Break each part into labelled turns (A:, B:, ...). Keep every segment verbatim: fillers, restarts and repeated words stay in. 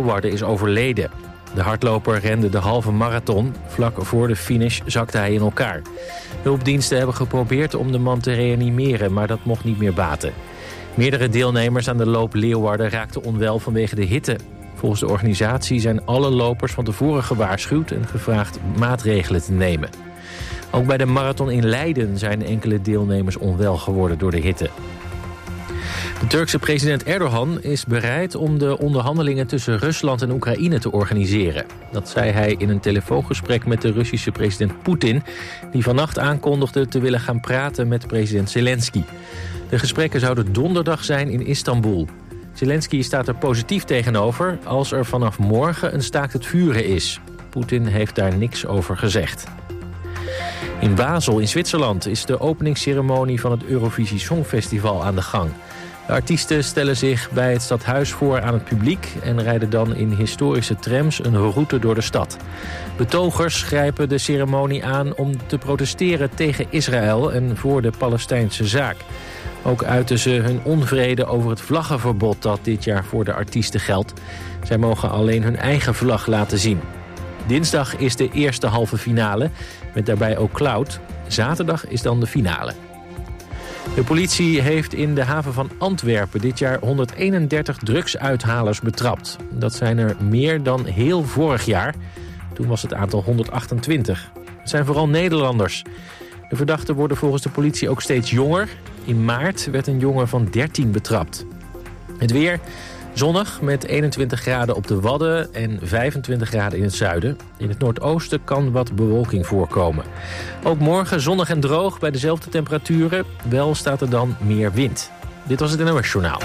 A: Leeuwarden is overleden. De hardloper rende de halve marathon. Vlak voor de finish zakte hij in elkaar. Hulpdiensten hebben geprobeerd om de man te reanimeren, maar dat mocht niet meer baten. Meerdere deelnemers aan de loop Leeuwarden raakten onwel vanwege de hitte. Volgens de organisatie zijn alle lopers van tevoren gewaarschuwd en gevraagd maatregelen te nemen. Ook bij de marathon in Leiden zijn enkele deelnemers onwel geworden door de hitte. De Turkse president Erdogan is bereid om de onderhandelingen tussen Rusland en Oekraïne te organiseren. Dat zei hij in een telefoongesprek met de Russische president Poetin, die vannacht aankondigde te willen gaan praten met president Zelensky. De gesprekken zouden donderdag zijn in Istanbul. Zelensky staat er positief tegenover als er vanaf morgen een staakt het vuren is. Poetin heeft daar niks over gezegd. In Basel in Zwitserland is de openingsceremonie van het Eurovisie Songfestival aan de gang. De artiesten stellen zich bij het stadhuis voor aan het publiek en rijden dan in historische trams een route door de stad. Betogers grijpen de ceremonie aan om te protesteren tegen Israël en voor de Palestijnse zaak. Ook uiten ze hun onvrede over het vlaggenverbod dat dit jaar voor de artiesten geldt. Zij mogen alleen hun eigen vlag laten zien. Dinsdag is de eerste halve finale, met daarbij ook Cloud. Zaterdag is dan de finale. De politie heeft in de haven van Antwerpen dit jaar honderdeenendertig drugsuithalers betrapt. Dat zijn er meer dan heel vorig jaar. Toen was het aantal honderdachtentwintig. Het zijn vooral Nederlanders. De verdachten worden volgens de politie ook steeds jonger. In maart werd een jongen van dertien betrapt. Het weer zonnig met eenentwintig graden op de Wadden en vijfentwintig graden in het zuiden. In het noordoosten kan wat bewolking voorkomen. Ook morgen zonnig en droog bij dezelfde temperaturen. Wel staat er dan meer wind. Dit was het N O S Journaal.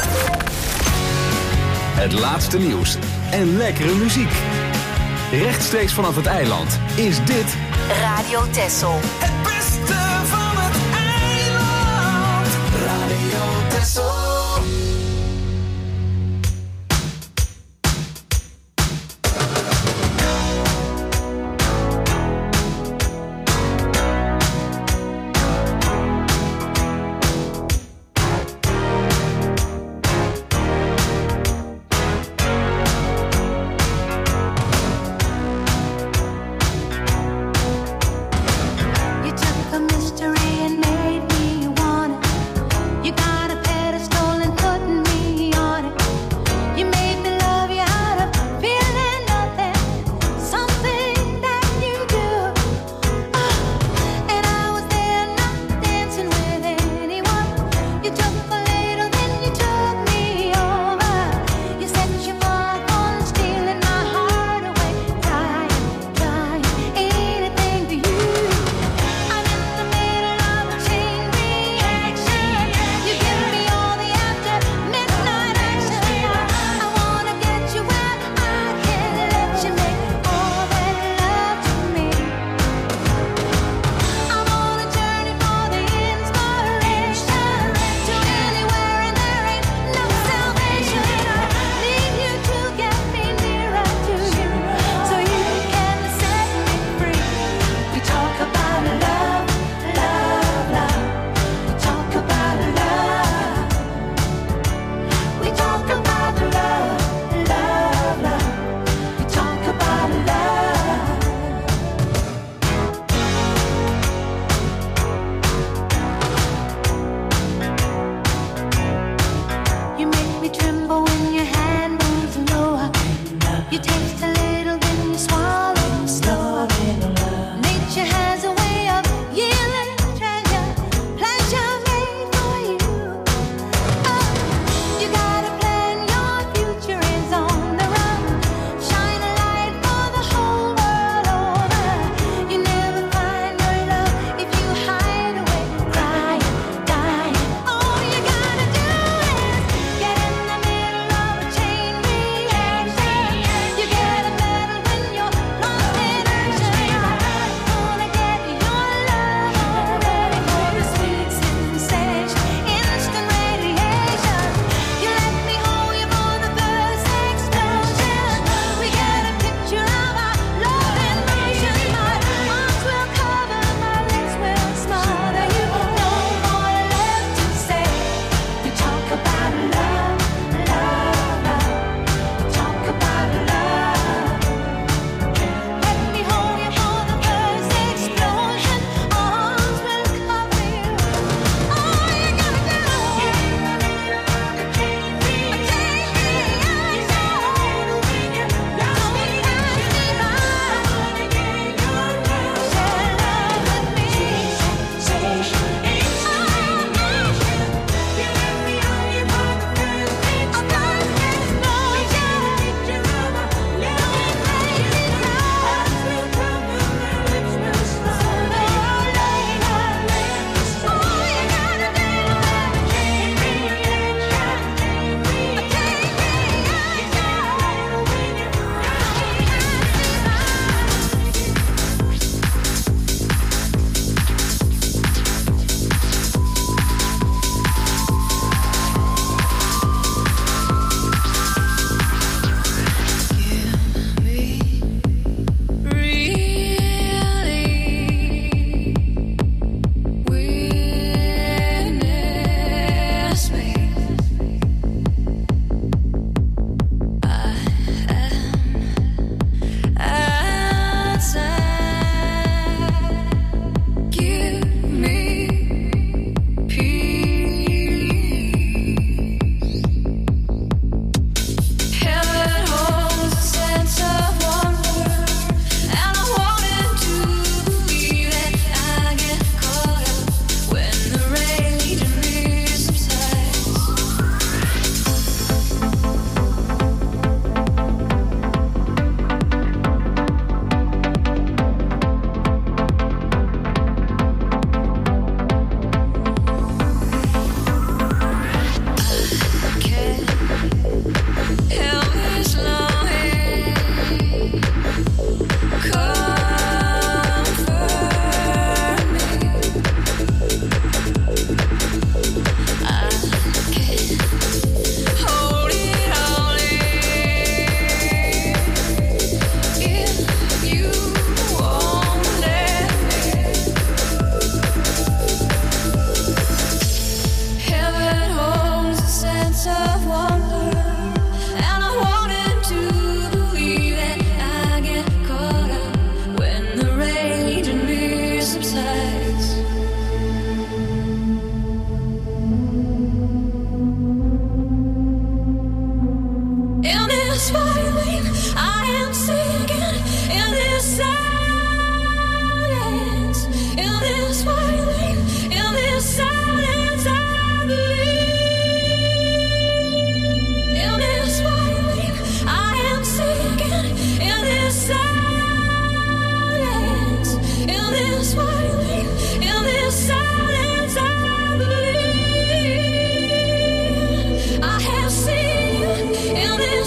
B: Het laatste nieuws en lekkere muziek. Rechtstreeks vanaf het eiland is dit
C: Radio Texel.
D: Het beste van het eiland. Radio Texel.
E: You took a mystery and made me want it. You got a pedestal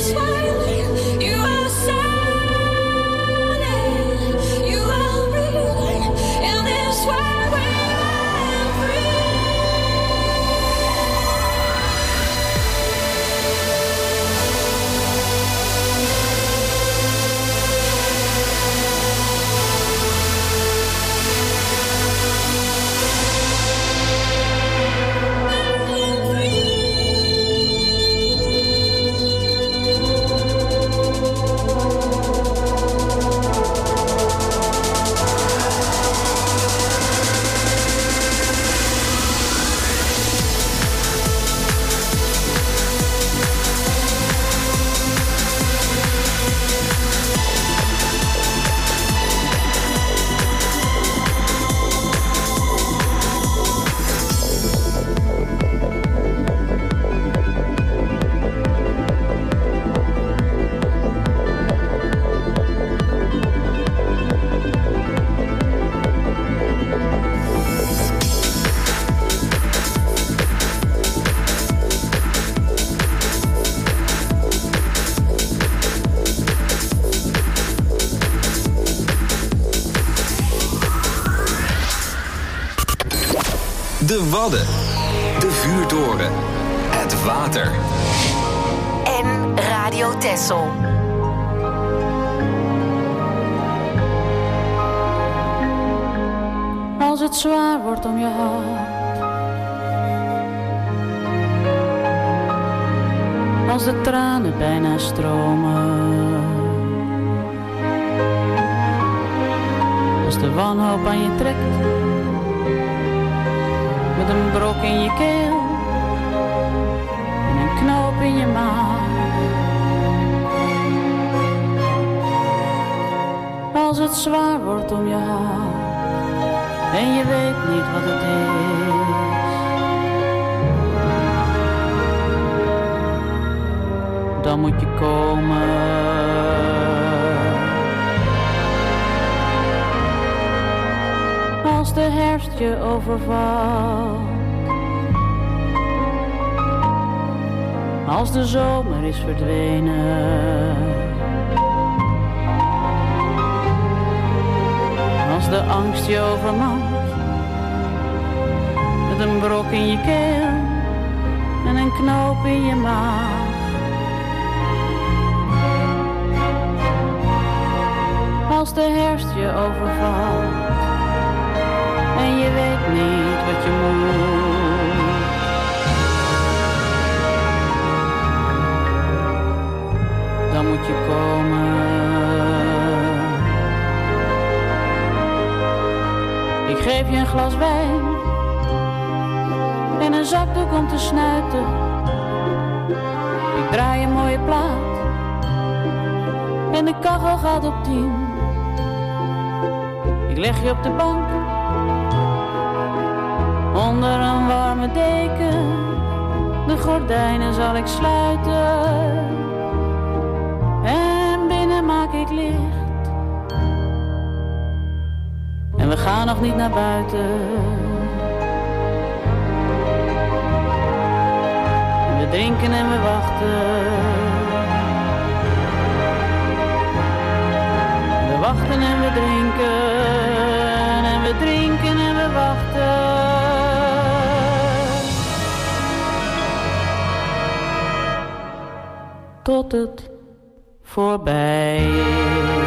B: De Wadden, de vuurtoren, het water.
C: En Radio Texel.
E: Als het zwaar wordt om je hart, als de tranen bijna stromen, als de wanhoop aan je trekt, met een brok in je keel en een knoop in je maag. Als het zwaar wordt om je hart en je weet niet wat het is, dan moet je komen. Als de herfst je overvalt, als de zomer is verdwenen, als de angst je overmand, met een brok in je keel en een knoop in je maag. Als de herfst je overvalt en je weet niet wat je moet, dan moet je komen. Ik geef je een glas wijn en een zakdoek om te snuiten. Ik draai een mooie plaat en de kachel gaat op tien. Ik leg je op de bank onder een warme deken, de gordijnen zal ik sluiten en binnen maak ik licht. En we gaan nog niet naar buiten, en we drinken en we wachten. We wachten en we drinken, en we drinken en we wachten. Tot het voorbij is.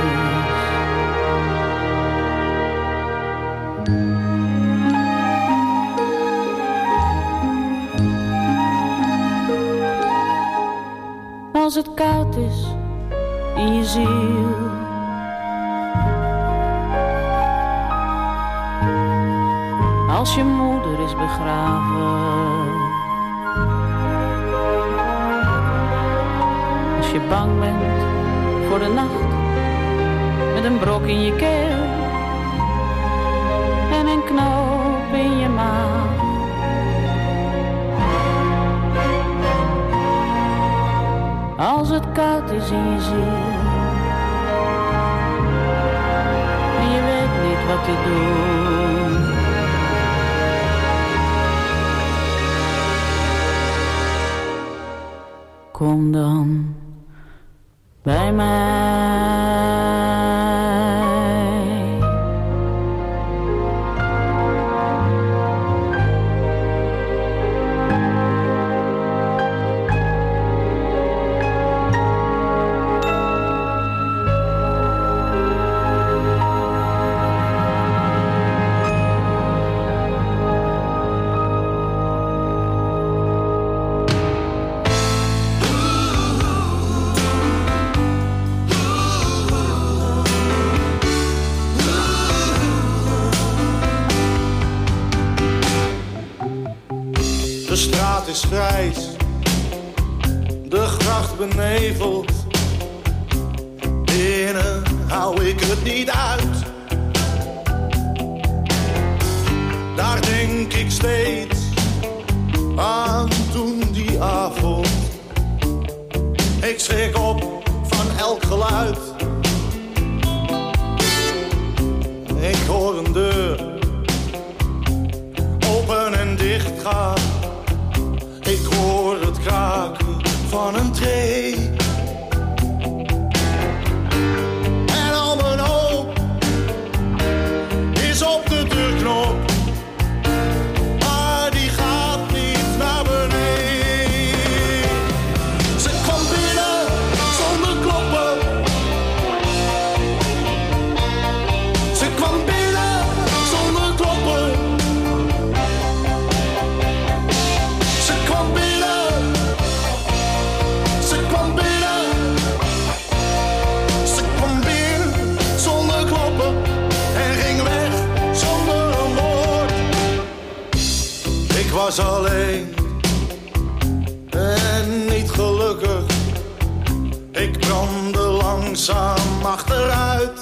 E: Als het koud is in je ziel, als je moeder is begraven, als je bang bent voor de nacht, met een brok in je keel en een knoop in je maag. Als het koud is in je ziel en je weet niet wat te doen, kom dan bij mij.
F: De straat is grijs, de gracht beneveld. Binnen hou ik het niet uit. Daar denk ik steeds aan toen die avond. Ik schrik op van elk geluid. Ik hoor een deur open en dicht gaan. Ik hoor het kraken van een tree. En al mijn hoop is op de deurknop. Maar die gaat niet naar beneden. Ze kwam binnen zonder kloppen. Ze kwam binnen zonder kloppen. Ze kwam binnen. Ze kwam binnen. Ze kwam binnen zonder kloppen. En ging weg zonder een woord. Ik was alleen en niet gelukkig. Ik brandde langzaam achteruit.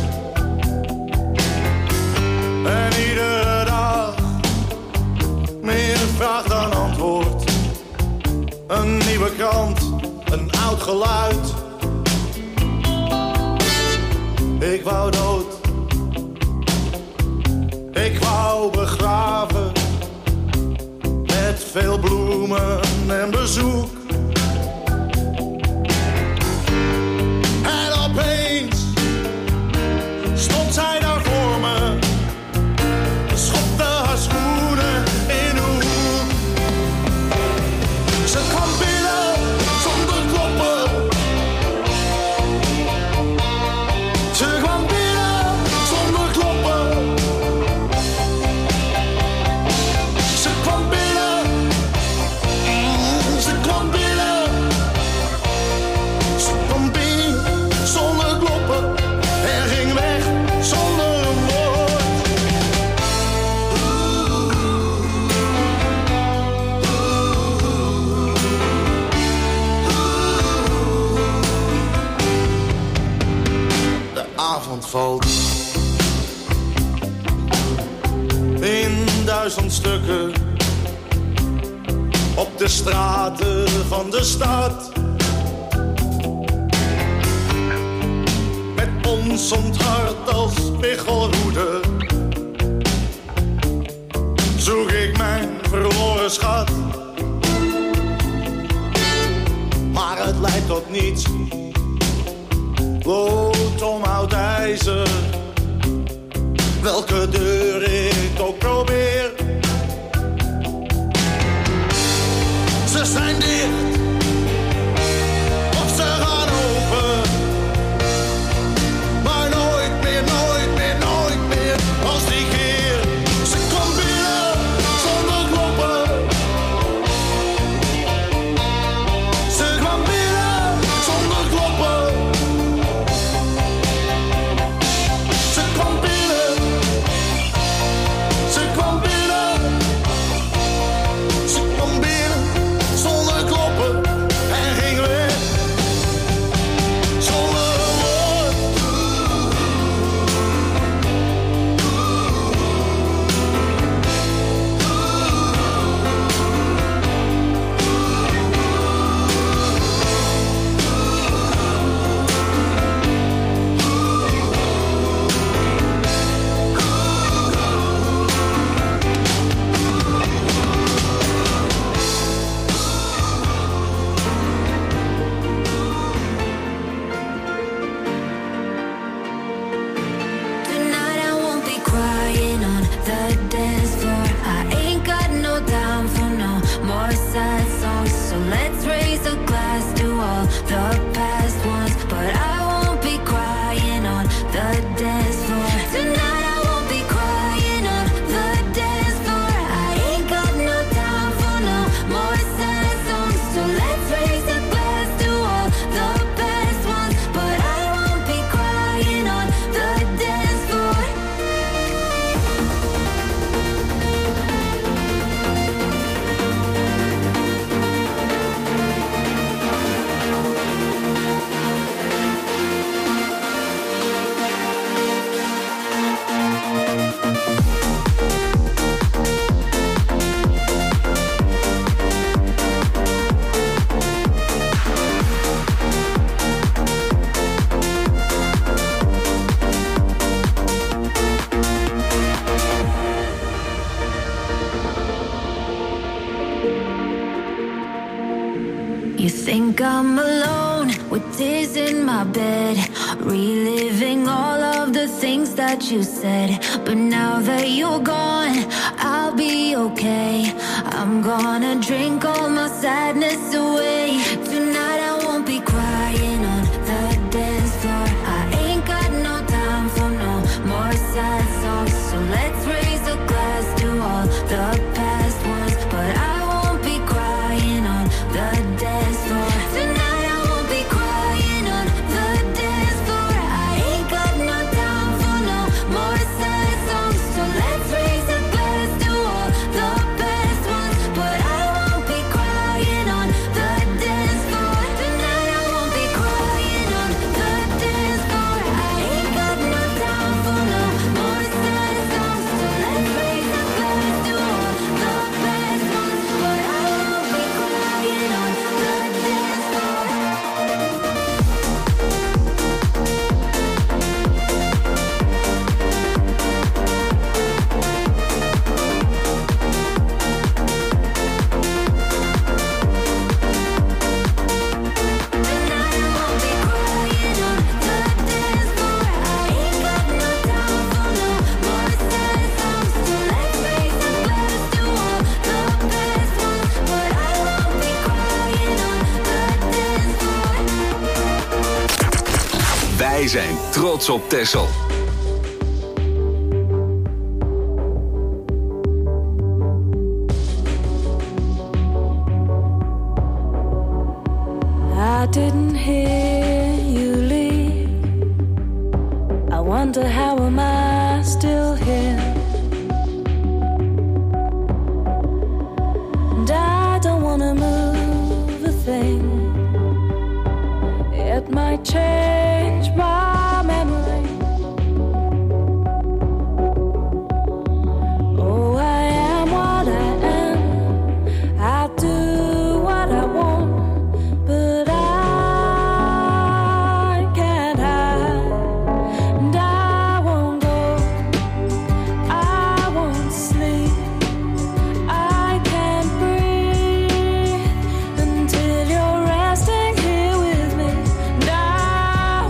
F: En iedere dag meer vraag dan antwoord. Een nieuwe krant, een oud geluid. Ik wou dood. Ik wou begraven. Met veel bloemen en bezoek. En opeens stond zij daar voor me. Schopte haar schoenen in de hoek. Ze kwam binnen zonder kloppen. Ze kwam binnen zonder kloppen. Ze kwam binnen. Ze kwam binnen. Ze kwam binnen zonder kloppen. En ging weg zonder een woord. De avond valt in duizend stukken op de straten van de stad. Met ons onthart als spiegelhoede zoek ik mijn verloren schat. Maar het leidt tot niets. Lood om oud ijzer. Welke deur ik ook probeer. Ze zijn dicht. Of ze gaan open. Maar nooit meer, nooit meer, nooit meer als die keer. Ze kwam binnen zonder kloppen. Ze kwam binnen zonder kloppen. Ze kwam binnen.
G: think I'm alone with tears in my bed, reliving all of the things that you said. But now that you're gone, I'll be okay. I'm gonna drink all my sadness away. Tonight I won't be crying on the dance floor. I ain't got no time for no more sad songs. So let's raise a glass to all the past ones. But I won't be crying on the dance floor. Tonight I won't be crying on the dance floor. I ain't got no time for no more sad songs. So let's raise a glass to all the past ones. But I won't be crying on the dance floor. Tonight I won't be crying on the dance floor. I ain't got no time for no more sad songs. So let's raise a glass to all the past ones. But I won't be crying on the dance floor.
B: Wij zijn trots op Texel.
E: I didn't hear you leave. I wonder how am I still here? And I don't wanna move a thing. It might change my memory. Oh, I am what I am. I do what I want. But I can't hide, and I won't go, I won't sleep, I can't breathe until you're resting here with me. And I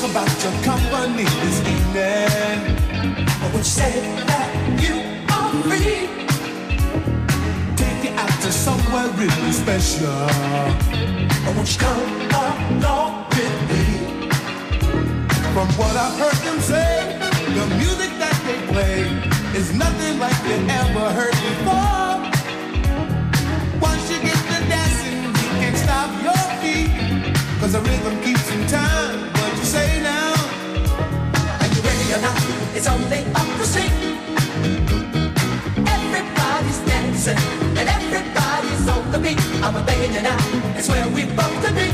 F: about your company this evening? When you say that you are free, take you out to somewhere really special. I want you to come along with me. From what I've heard them say, the music that they play is nothing like you ever heard before. Once you get to dancing, you can't stop your feet, 'cause the rhythm keeps in time. What you say now? Are you ready or not? It's only up the street. Everybody's dancing and everybody's on the beat. I'm a begging you now, it's where we both to be.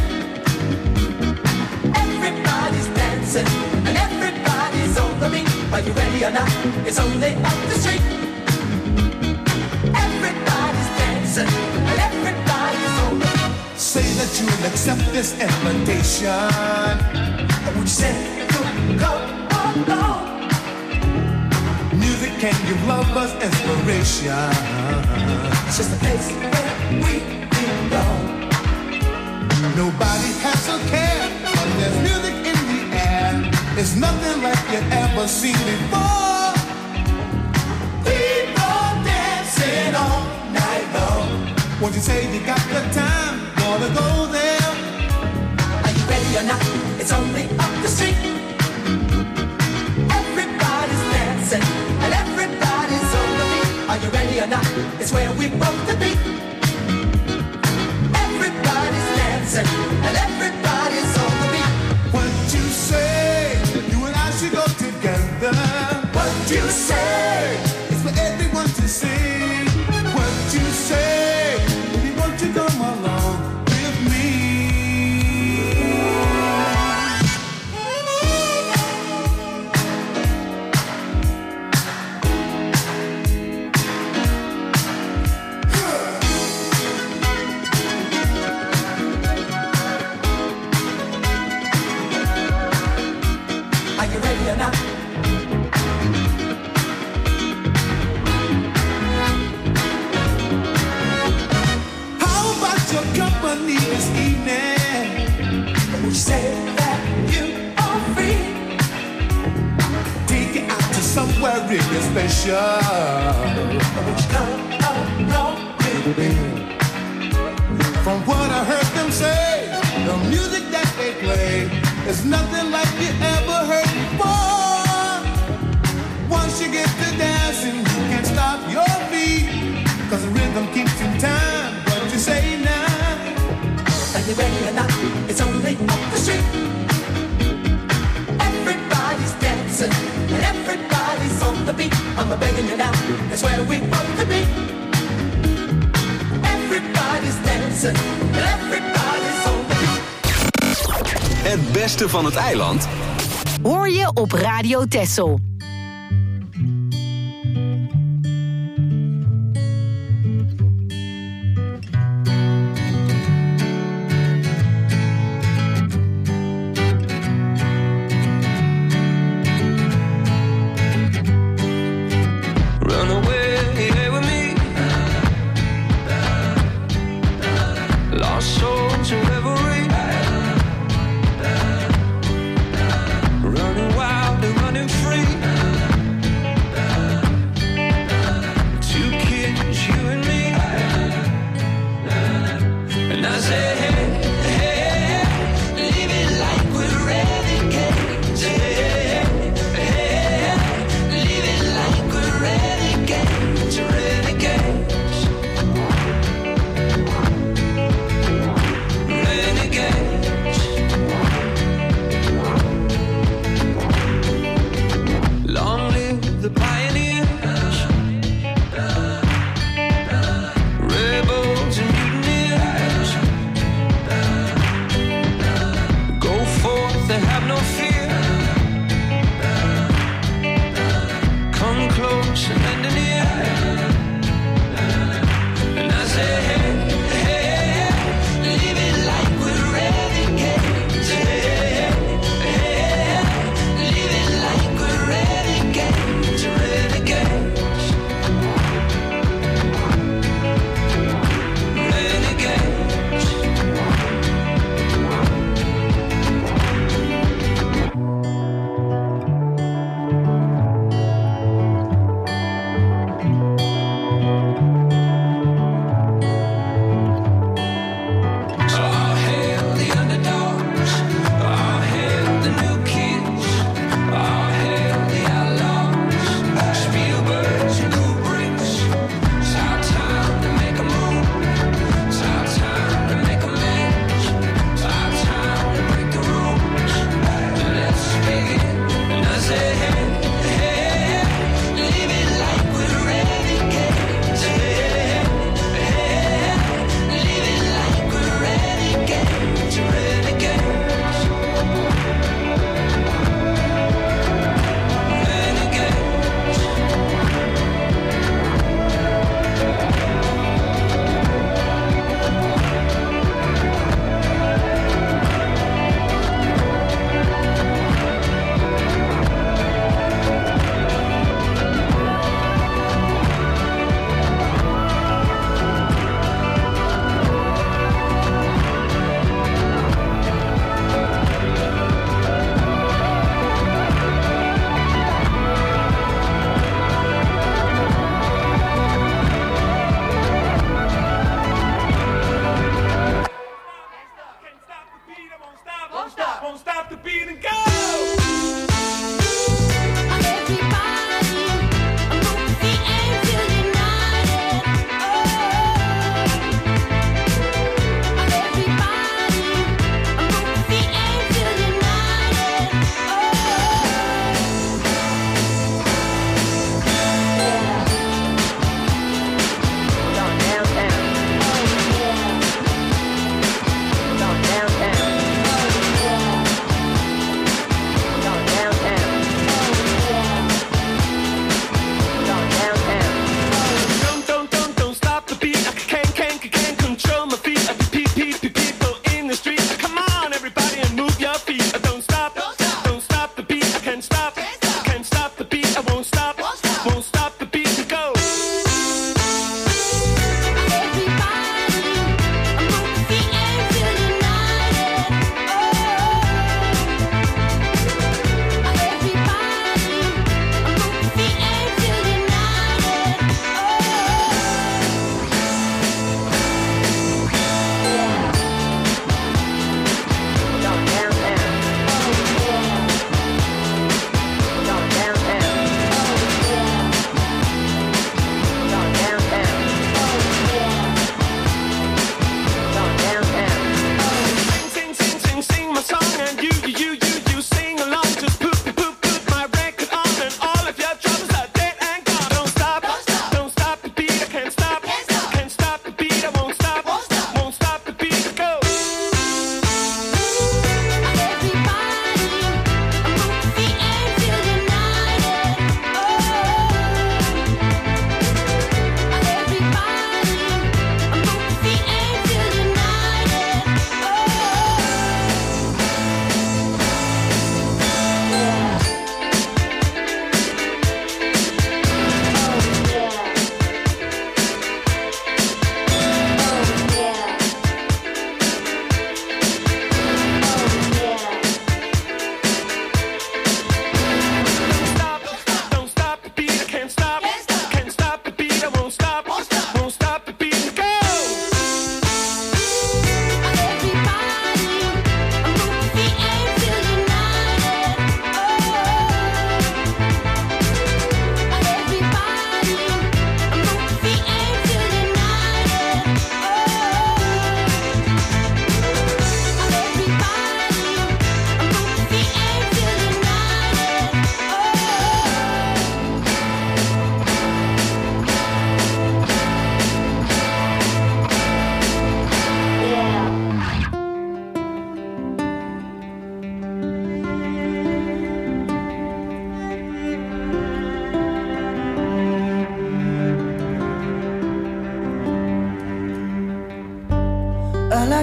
F: Everybody's dancing and everybody's on the beat. Are you ready or not? It's only up the street. Everybody's dancing and everybody's on the beat. Say that you'll accept this invitation. Would you say you'll go along? Music can give lovers inspiration. It's just a place where we belong. Nobody has a care, but there's music in the air. It's nothing like you've ever seen before. People dancing all night long. Won't you say you got the time? Wanna go there? Are you ready or not? It's only up the street. Everybody's dancing and everybody's on the beat. Are you ready or not? It's where we both to be. Everybody's dancing and everybody's on the beat. What you say? You and I should go together. What you say? It's for everyone to see. What you say? Baby, won't you come along with me? Are you ready or not? How about your company this evening? Would you say that you are free? Take it out to somewhere really special. Would you come along with me? From what I heard them say, the music that they play is nothing like you ever heard before. Once you get to dancing, you can't stop your feet, 'cause the rhythm keeps in time. What you say now? Are you ready or not? It's only up the street. Everybody's dancing and everybody's on the beat. I'm a begging you now, it's where we want to be. Everybody's dancing and everybody's on the beat.
B: Het beste van het eiland
C: Hoor je op Radio Texel.
D: Run away with me. Lost soul to revelry. Running wild and running free. Two kids, you and me. And I say, hey, hey, leave it like we're renegades. Hey, hey, leave it like we're renegades, renegades, renegades. Long live the pioneers, rebels and mutineers. Go forth and have no fear. Come close and lend an ear. And I say, hey, hey, leave it like we're renegades. Hey, hey, leave it like we're renegades, renegades, renegades.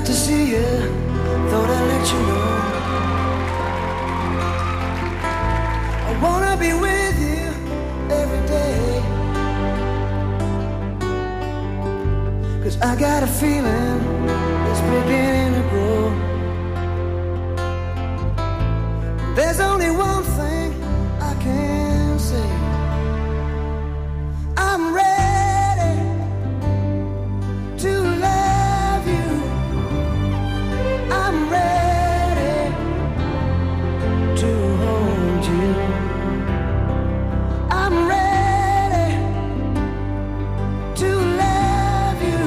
F: glad to see you. Thought I'd let you know. I wanna be with you every day. 'Cause I got a feeling it's beginning to grow. There's only one thing I can say. I'm ready to love you. I'm ready to hold you. I'm ready to love you.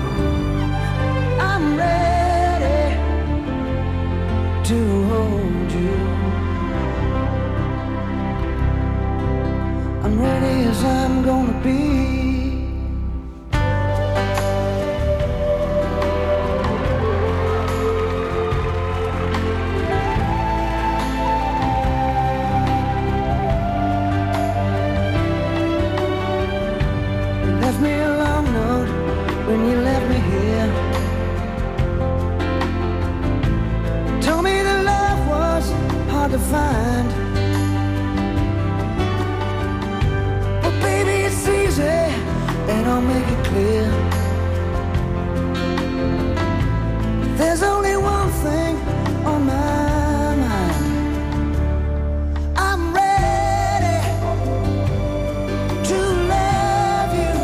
F: I'm ready to hold you. I'm ready as I'm gonna be. You left me a long note when you left me here. Told me that love was hard to find. And I'll make it clear. There's only one thing on my mind. I'm ready to love you.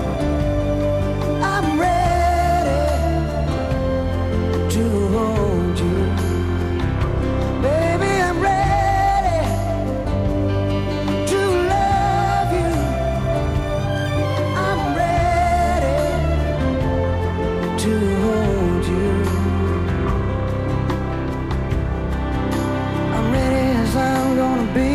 F: I'm ready to hold you. Baby, I'm ready to love you. To hold you. I'm ready as I'm gonna be.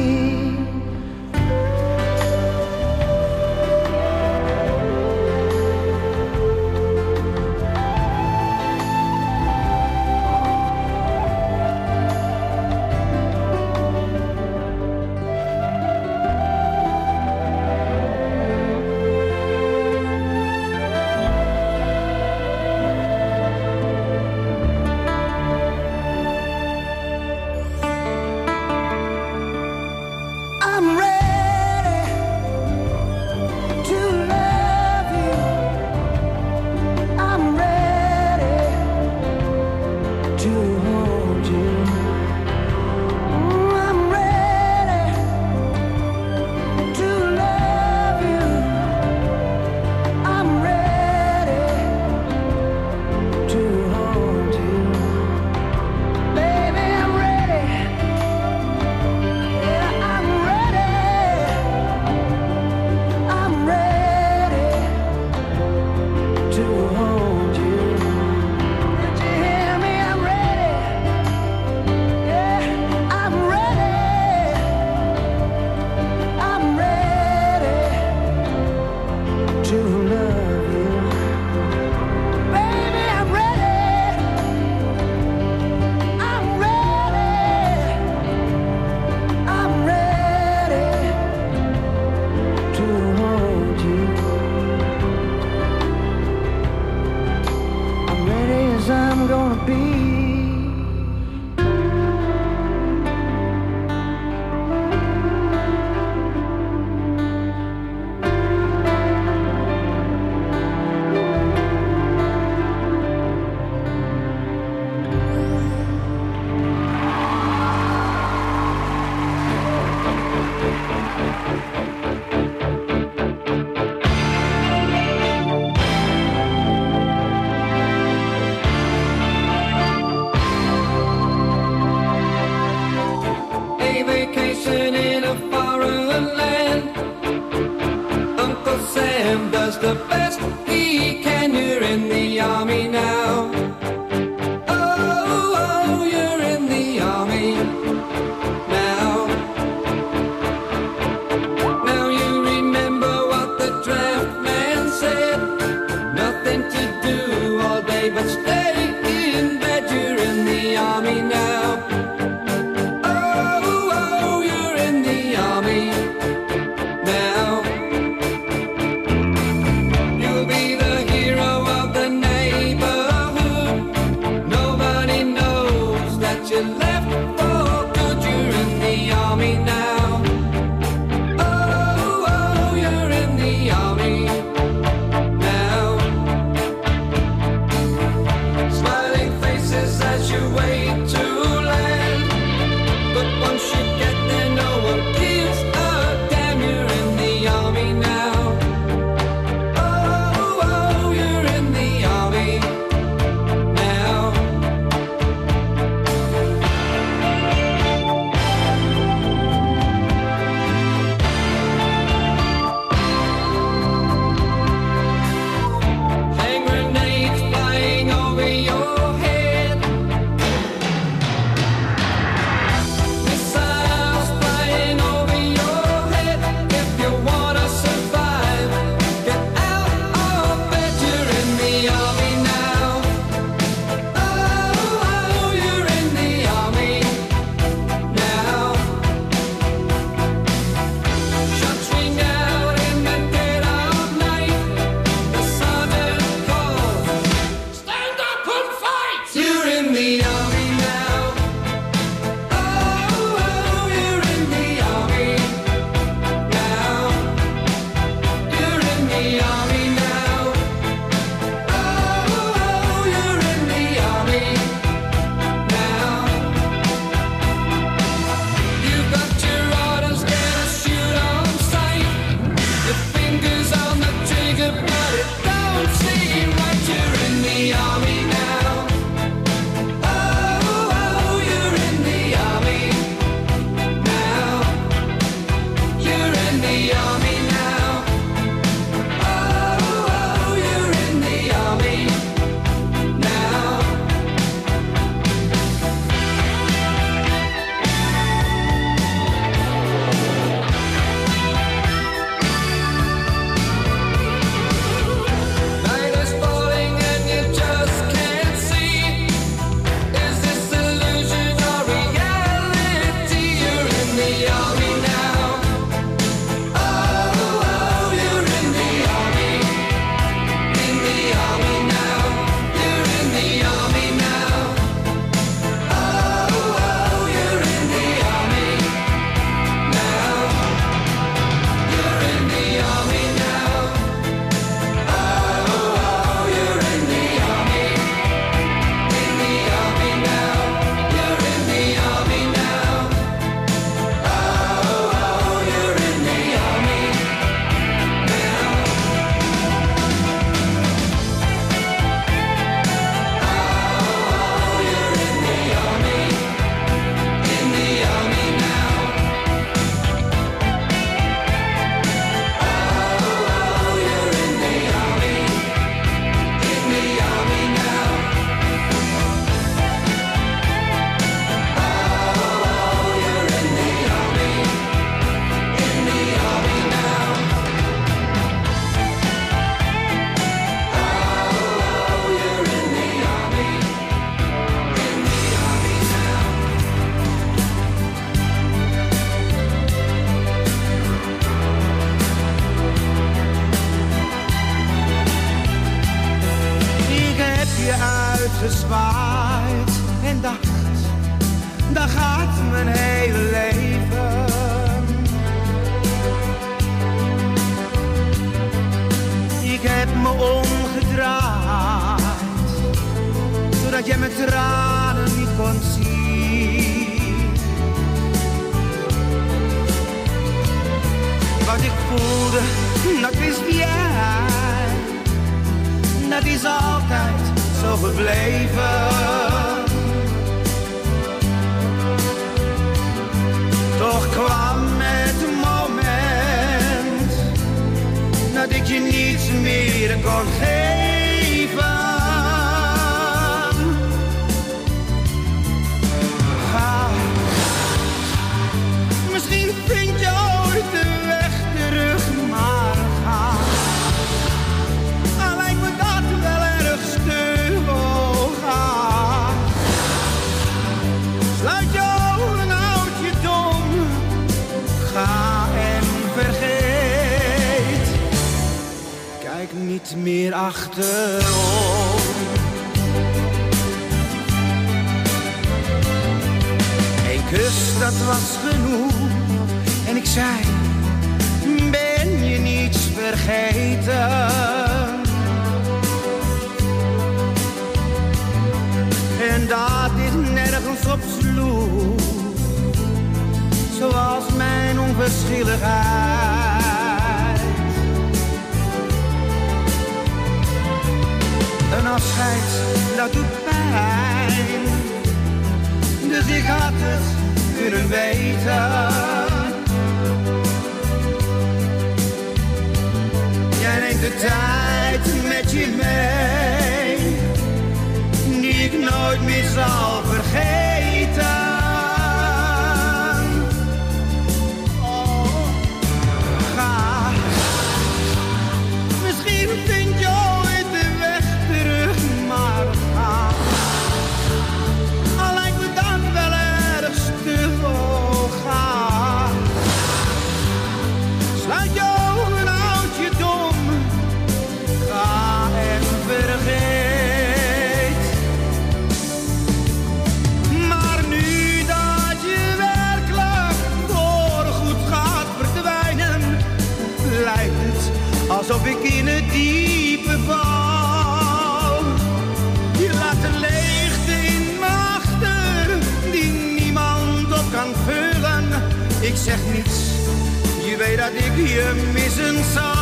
F: I'm ready to love you. I'm ready to hold you. I'm ready to love you. I'm ready to hold you. Baby, I'm ready. Yeah, I'm ready. I'm ready to hold you. Did you hear me? I'm ready. Yeah, I'm ready. I'm ready to love you. Baby, I'm ready. I'm ready. I'm ready to hold you. I'm ready as I'm gonna be.
D: A vacation in a foreign land. Uncle Sam does the best he can. You're in the army now. Oh, oh, you're in the army now. Now you remember what the draft man said. Nothing to do all day but stay in bed. You're in the army now. You'll be
H: gezwaaid en dacht, daar gaat mijn hele leven. Ik heb me omgedraaid, zodat jij mijn tranen niet kon zien. Wat ik voelde, dat wist jij, dat is altijd zo gebleven. Toch kwam het moment dat ik je niets meer kon geven. Ga, misschien vind je ooit de weg terug, maar ga. Al lijkt me dat wel erg stuk, oh ga. Sluit je ogen, houd je dom, ga en vergeet. Kijk niet meer achterom. Eén kus, dat was genoeg. En ik zei, ben je niets vergeten? En dat dit nergens op sloeg, zoals mijn onverschilligheid. Een afscheid, dat doet pijn, dus ik had het kunnen weten. Jij neemt de tijd met je mee, die ik nooit meer zal vergeten. Oh, ga. Misschien vind je ooit de weg terug, maar ga. Al lijkt me dan wel erg stil, oh ga. Sluit je ogen, houd je dom, ga en vergeet. Maar nu dat je werkelijk voorgoed gaat verdwijnen, lijkt het alsof ik in het diepe val. Je laat een leegte in me achter, die niemand op kan vullen. Ik zeg niets, je weet dat ik je missen zal.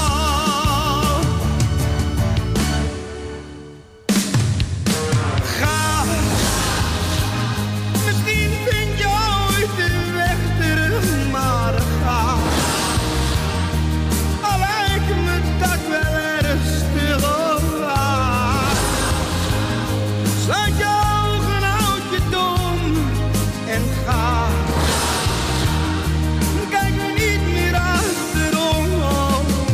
H: Ga, misschien vind je ooit de weg terug, maar ga. Al lijkt me dat wel erg stil, oh, ga. Sluit je ogen, houd je dom en ga. Kijk me niet meer achterom, oh,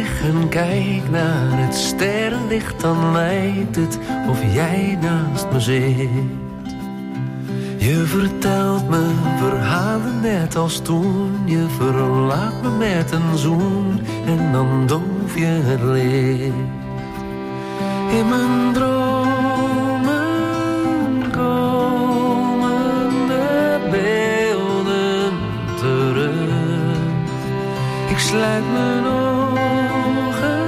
I: liggen, kijk naar het sterrenlicht, dan lijkt het of jij naast me zit. Je vertelt me verhalen net als toen, je verlaat me met een zoen en dan doof je het licht. In mijn dromen komen de beelden terug. Ik sluit mijn ogen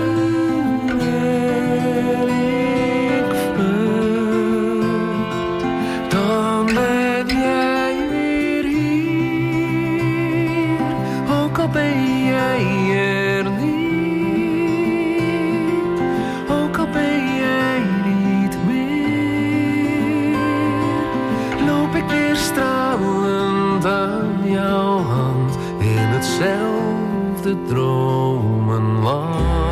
I: en ik vlucht. Dan ben jij weer hier, ook al ben jij er niet, ook al ben jij niet meer. Loop ik weer stralend aan jouw hand in hetzelfde dromenland.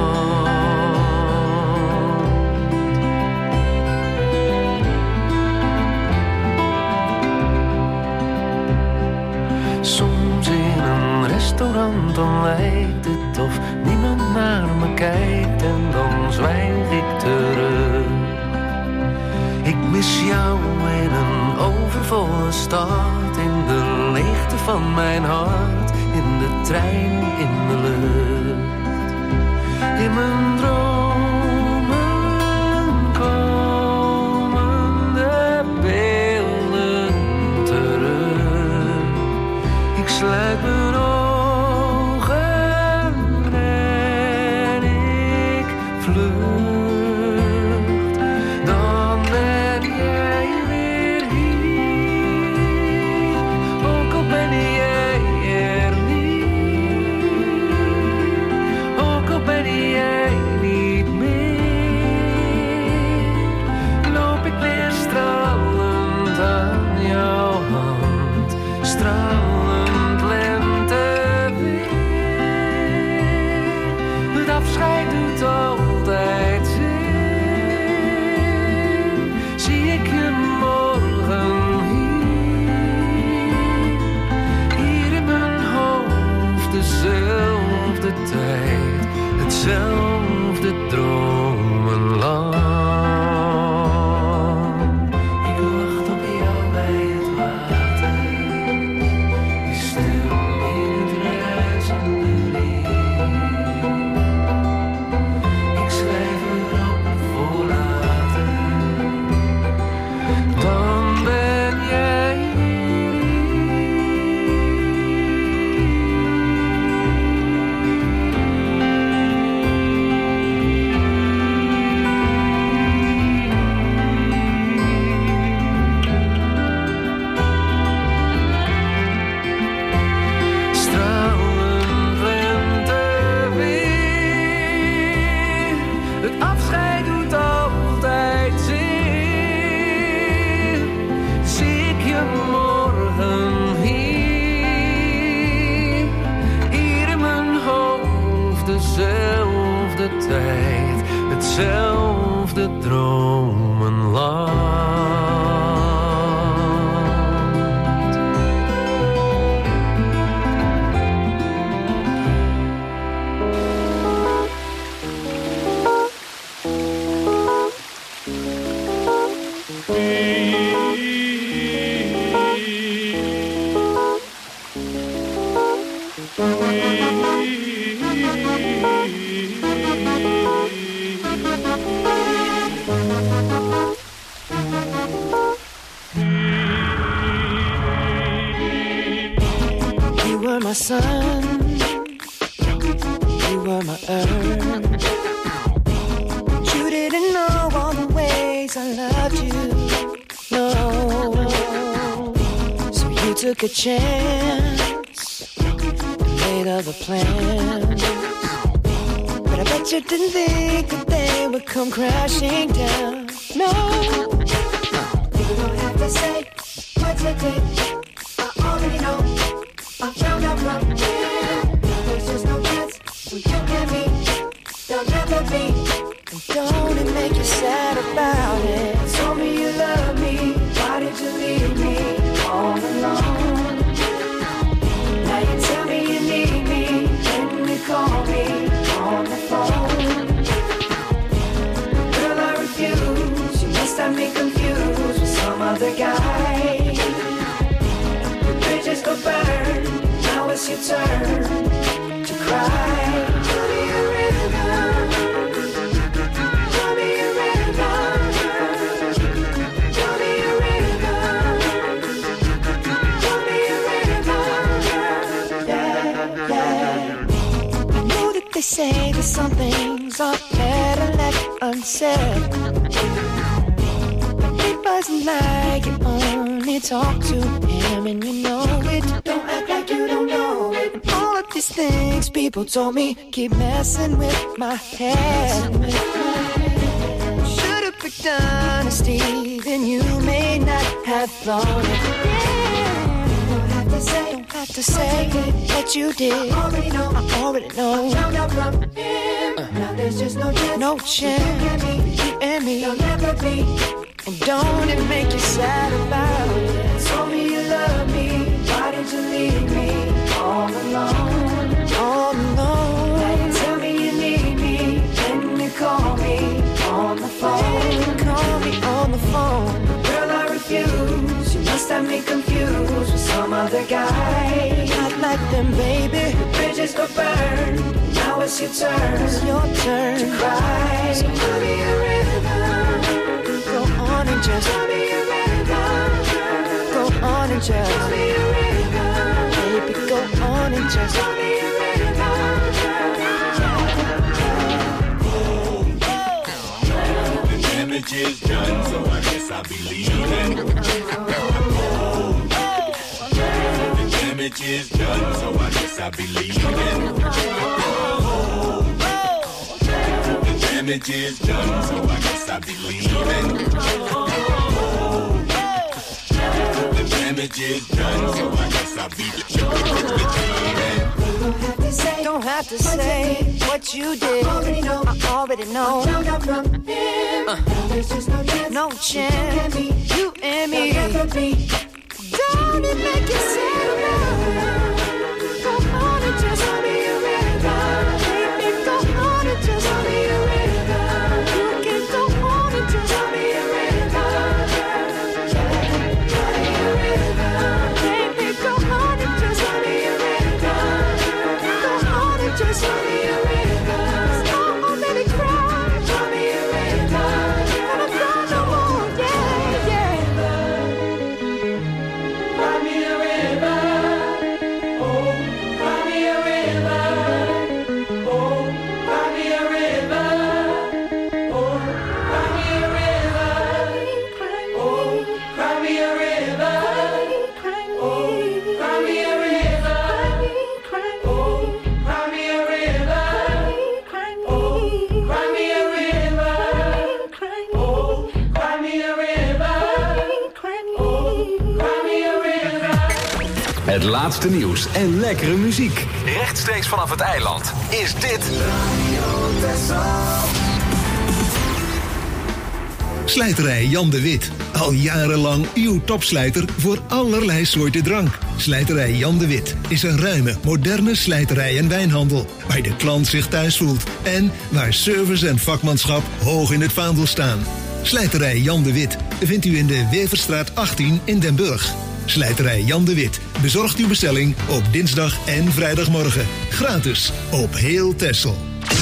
I: Soms in een restaurant, dan lijkt het of niemand naar me kijkt en dan zwijg ik terug. Ik mis jou in een overvolle stad, in de leegte van mijn hart, in de trein, in de lucht. In mijn dromen komen de beelden terug. Ik sluit mijn ogen en ik vlucht. Dan ben jij weer hier, ook al ben jij er niet, ook al ben jij niet meer. Loop ik weer stralend aan jouw hand, stralend lenteweer. Het afscheid doet altijd zeer. Zie ik je morgen hier, hier in mijn hoofd, dezelfde tijd, hetzelfde dromenland. Ik wacht op jou bij het water, je stil in het ruisende licht. Ik schrijf erop voor later, dan ben jij stralend lenteweer. Het afscheid doet altijd zeer. Zie ik je morgen hier, hier in mijn hoofd, dezelfde tijd, hetzelfde dromenland.
J: You were my sun, you were my earth. You didn't know all the ways I loved you, no. So you took a chance and made other plans. But I bet you didn't think that they would come crashing down, no. You don't have to say what you did, I already know. I found out my man. There's just no chance when you and me, there'll never be. And don't it make you sad about it? Told me you love me, why did you leave me all alone? Now you tell me you need me, when you call me on the phone. other guy. The bridges go burn, now it's your turn to cry. Tell me a rhythm, tell me a rhythm, tell me a rhythm, tell me a rhythm, yeah, yeah. I know that they say that some things are better left unsaid. Wasn't like you only talk to him and you know it. Don't act like you don't know it. And all of these things people told me keep messing with my head. Should've picked honesty, then you may not have thought it. Yeah. Don't have to say, don't have to say what you did. I already know, I already know. I found out from him. Uh. Now there's just no chance, no chance. You and me, you'll never be. And don't it make you sad about it? Told me you love me, why did you leave me all alone? All alone. Now you tell me you need me, then you call me on the phone. Call me on the phone. Girl, I refuse, you must have me confused with some other guy. Not like them, baby. The bridges go burn, now it's your turn. It's your turn to cry. So tell me a rhythm. Go on and just tell me a rhythm. Go on and just tell me a rhythm. Baby, go on and just tell me a rhythm.
K: The damage is done, so I guess I'll be leaving. The damage is done, so I guess I'll be leaving. Damage is done, so I guess I'll be leaving. The damage is done, so I guess I'll be leaving.
J: Don't have to say, don't have to say what you did. I already know, I already know. I found out from him. Uh. There's just no chance, no chance. You and me, you and me. Don't it make you sad about it? Go on and just tell me a rhythm. Baby, go on and just tell me a rhythm. Just tell me a rhythm. Stop, I'm ready to cry. Tell me a rhythm. Never cry no more, yeah, yeah. Cry me a river. Oh, cry me a river. Oh, cry me a river. Oh, cry me a river. Oh, cry me a river. Oh, cry me a river.
B: Het laatste nieuws en lekkere muziek. Rechtstreeks vanaf het eiland is dit Radio Texel.
L: Slijterij Jan de Wit. Al jarenlang uw topslijter voor allerlei soorten drank. Slijterij Jan de Wit is een ruime, moderne slijterij en wijnhandel. Waar de klant zich thuis voelt. En waar service en vakmanschap hoog in het vaandel staan. Slijterij Jan de Wit vindt u in de Weverstraat achttien in Den Burg. Slijterij Jan de Wit bezorgt uw bestelling op dinsdag en vrijdagmorgen. Gratis op heel Texel.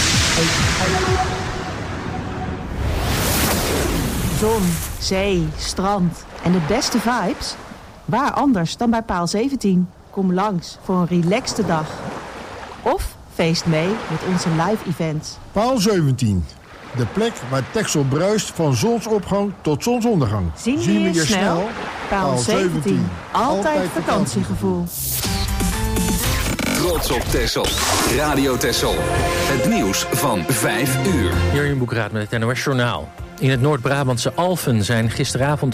M: Zon, zee, strand en de beste vibes? Waar anders dan bij Paal zeventien? Kom langs voor een relaxte dag. Of feest mee met onze live events.
N: Paal zeventien. De plek waar Texel bruist van zonsopgang tot zonsondergang.
M: Zien we je, je snel? snel? Paal zeventien. Altijd, Altijd vakantiegevoel.
B: Trots op Texel. Radio Texel. Het nieuws van vijf uur.
A: Jurjen Boekraat met het N O S Journaal. In het Noord-Brabantse Alphen zijn gisteravond